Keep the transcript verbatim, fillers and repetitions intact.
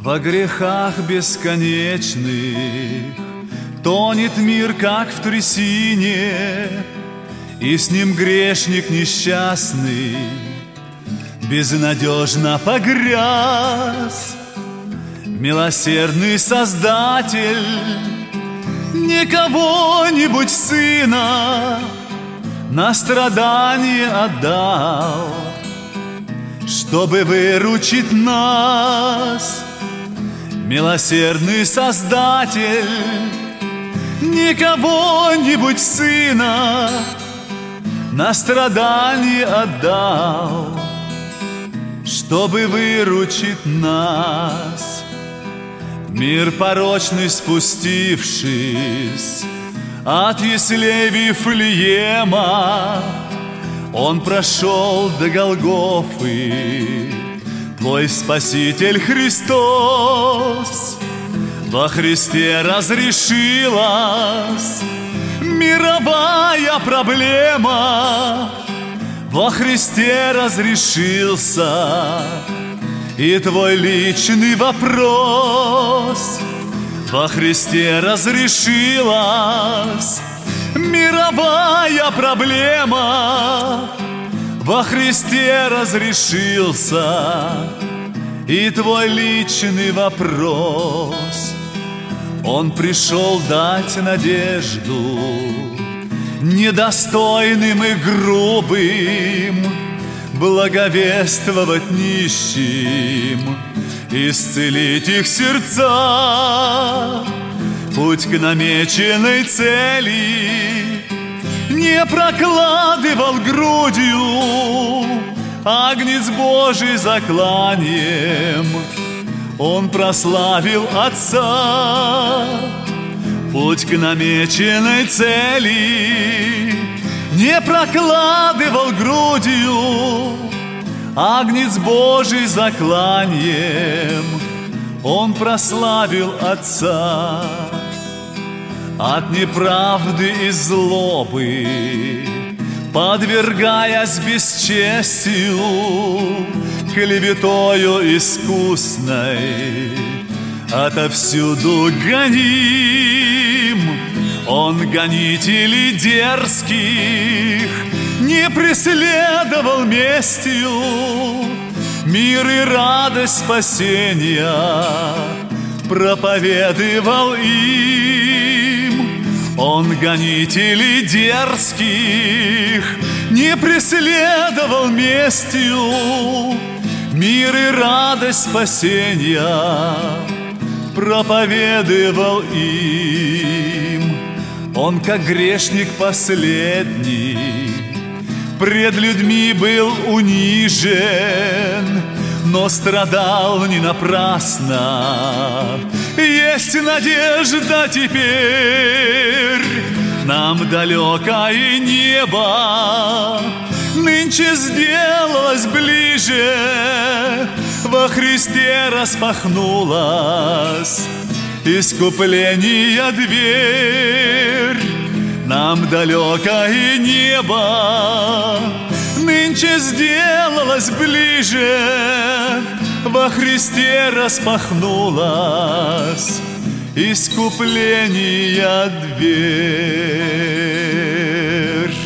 Во грехах бесконечных тонет мир, как в трясине, и с ним грешник несчастный безнадежно погряз. Милосердный Создатель не кого-нибудь Сына на страдание отдал, чтобы выручить нас. Милосердный Создатель не кого-нибудь Сына на страдание отдал, чтобы выручить нас. Мир порочный спустившись от яслей Вифлеема, Он прошел до Голгофы, Твой Спаситель Христос. Во Христе разрешилась мировая проблема, во Христе разрешился и твой личный вопрос. Во Христе разрешилась мировая проблема, во Христе разрешился и твой личный вопрос. Он пришел дать надежду недостойным и грубым, благовествовать нищим, исцелить их сердца. Путь к намеченной цели не прокладывал грудью, Агнец Божий закланием Он прославил Отца. Путь к намеченной цели не прокладывал грудью, Агнец Божий закланием Он прославил Отца. От неправды и злобы подвергаясь бесчестию, клеветою искусной, отовсюду гоним. Он гонителей дерзких не преследовал местью, мир и радость спасения проповедовал им. Он гонителей дерзких не преследовал местью, мир и радость спасения проповедовал им. Он, как грешник последний, пред людьми был унижен, но страдал не напрасно. Есть надежда теперь, нам далекое небо нынче сделалось ближе. Во Христе распахнулась искупления дверь. Нам далекое небо нынче сделалось ближе. Во Христе распахнулась искупления дверь.